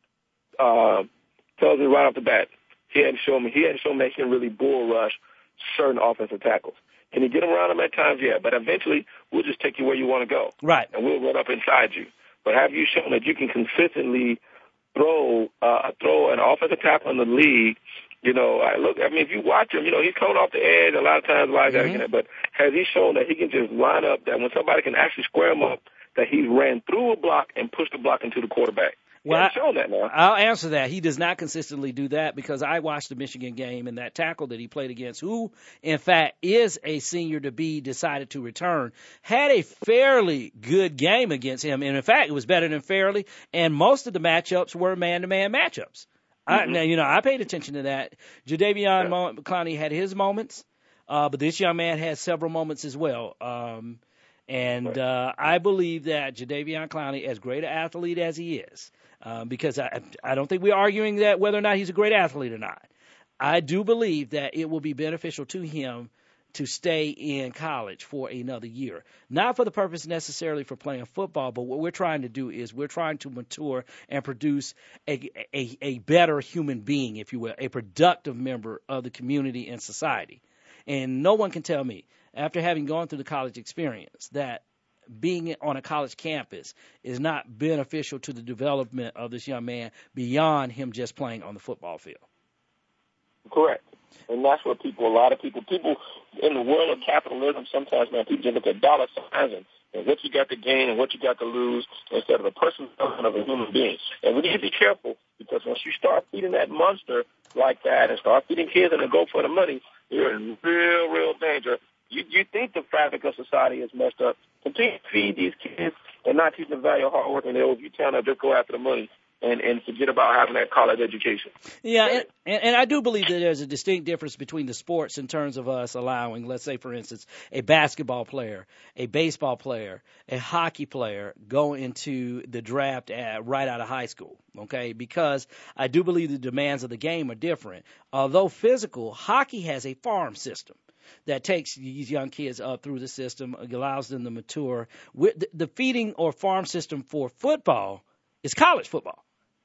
um, tells me right off the bat, he hadn't shown me. He hadn't shown me that he can really bull rush certain offensive tackles. Can you get around them at times? Yeah, but eventually we'll just take you where you want to go. Right. And we'll run up inside you. But have you shown that you can consistently throw uh, throw an offensive tackle in the league? You know, I look. I mean, if you watch him, you know he's coming off the edge a lot of times. Like mm-hmm. that, but has he shown that he can just line up that when somebody can actually square him up, that he ran through a block and pushed the block into the quarterback? Well, I, shown that now. I'll answer that. He does not consistently do that because I watched the Michigan game and that tackle that he played against, who, in fact, is a senior to be, decided to return, had a fairly good game against him. And, in fact, it was better than fairly, and most of the matchups were man-to-man matchups. Mm-hmm. I, now, you know, I paid attention to that. Jadeveon yeah. Clowney had his moments, uh, but this young man had several moments as well. Um, and uh, I believe that Jadeveon Clowney, as great an athlete as he is, uh, because I, I don't think we're arguing that whether or not he's a great athlete or not, I do believe that it will be beneficial to him to stay in college for another year. Not for the purpose necessarily for playing football, but what we're trying to do is we're trying to mature and produce a, a, a better human being, if you will, a productive member of the community and society. And no one can tell me, after having gone through the college experience, that being on a college campus is not beneficial to the development of this young man beyond him just playing on the football field. Correct. And that's what people, a lot of people, people in the world of capitalism, sometimes, man, people just look at dollar signs and, and what you got to gain and what you got to lose instead of a person of a human being. And we need to be careful because once you start feeding that monster like that and start feeding kids and then go for the money, you're in real, real danger. You, you think the fabric of society is messed up. Continue to feed these kids and not teach them the value of hard work, and they'll you tell them just go after the money. And, and forget about having that college education. Yeah, and, and, and I do believe that there's a distinct difference between the sports in terms of us allowing, let's say, for instance, a basketball player, a baseball player, a hockey player go into the draft at, right out of high school, okay? Because I do believe the demands of the game are different. Although physical, hockey has a farm system that takes these young kids up through the system, allows them to mature. The feeding or farm system for football is college football.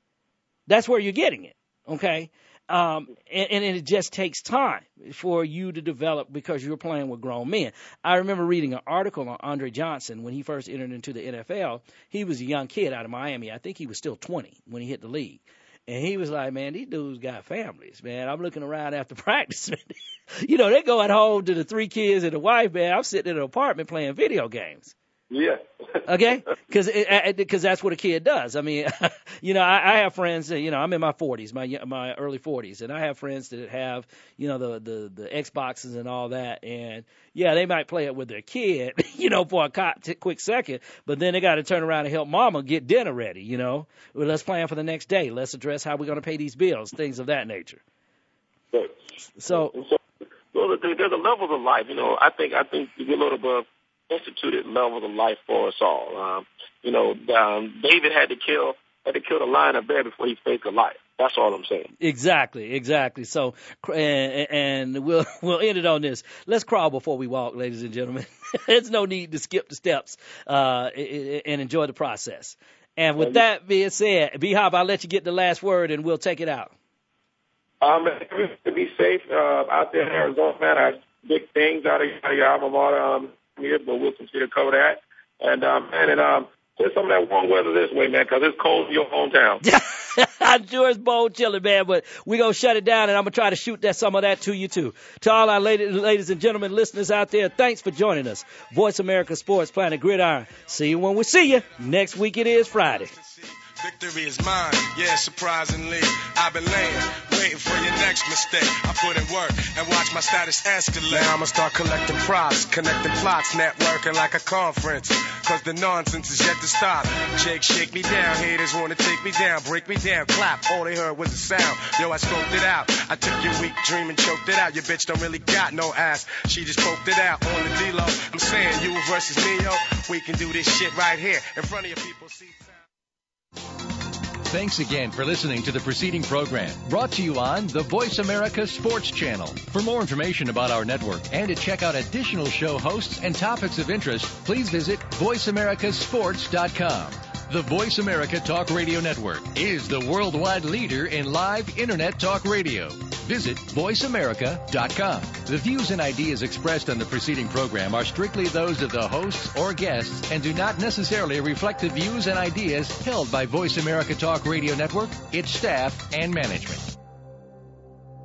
That's where you're getting it, okay? Um, and, and it just takes time for you to develop because you're playing with grown men. I remember reading an article on Andre Johnson when he first entered into the N F L. He was a young kid out of Miami. I think he was still twenty when he hit the league. And he was like, man, these dudes got families, man. I'm looking around after practice. You know, they going home to the three kids and the wife, man. I'm sitting in an apartment playing video games. Yeah. Okay? Because because that's what a kid does. I mean, you know, I, I have friends that, you know, I'm in my forties, my my early forties, and I have friends that have, you know, the, the, the Xboxes and all that. And, yeah, they might play it with their kid, you know, for a quick second, but then they got to turn around and help mama get dinner ready, you know. Well, let's plan for the next day. Let's address how we're going to pay these bills, things of that nature. Right. So, so well, there's a levels of life, you know. I think I think we're a little above instituted levels of life for us all. Um, you know, um, David had to kill had to kill the lion or bear before he faced Goliath. That's all I'm saying. Exactly, exactly. So, and, and we'll we'll end it on this. Let's crawl before we walk, ladies and gentlemen. There's no need to skip the steps uh, and enjoy the process. And with that being said, B-Hop, I'll let you get the last word, and we'll take it out. Um, to be safe uh, out there in Arizona, man, I big things out of, out of your alma mater. Um, here, but we'll continue to cover that. And, um, man, and um, put some of that warm weather this way, man, because it's cold in your hometown. I'm sure it's bone chilling, man, but we're going to shut it down, and I'm going to try to shoot that some of that to you, too. To all our ladies, ladies and gentlemen, listeners out there, thanks for joining us. Voice America Sports, Planet Gridiron. See you when we see you. Next week it is Friday. Victory is mine, yeah, surprisingly. I've been laying. waiting for your next mistake. I put in work and watch my status escalate. Now I'ma start collecting props, connecting plots, networking like a conference. Cause the nonsense is yet to stop. Jake, shake me down. Haters wanna take me down, break me down, clap. All they heard was a sound. Yo, I scoped it out. I took your weak dream and choked it out. Your bitch don't really got no ass. She just poked it out on the D-Lo. I'm saying you versus me, yo. We can do this shit right here in front of your people. See. Thanks again for listening to the preceding program, brought to you on the Voice America Sports Channel. For more information about our network and to check out additional show hosts and topics of interest, please visit voice america sports dot com. The Voice America Talk Radio Network is the worldwide leader in live Internet talk radio. Visit voice america dot com. The views and ideas expressed on the preceding program are strictly those of the hosts or guests and do not necessarily reflect the views and ideas held by Voice America Talk Radio Network, its staff, and management.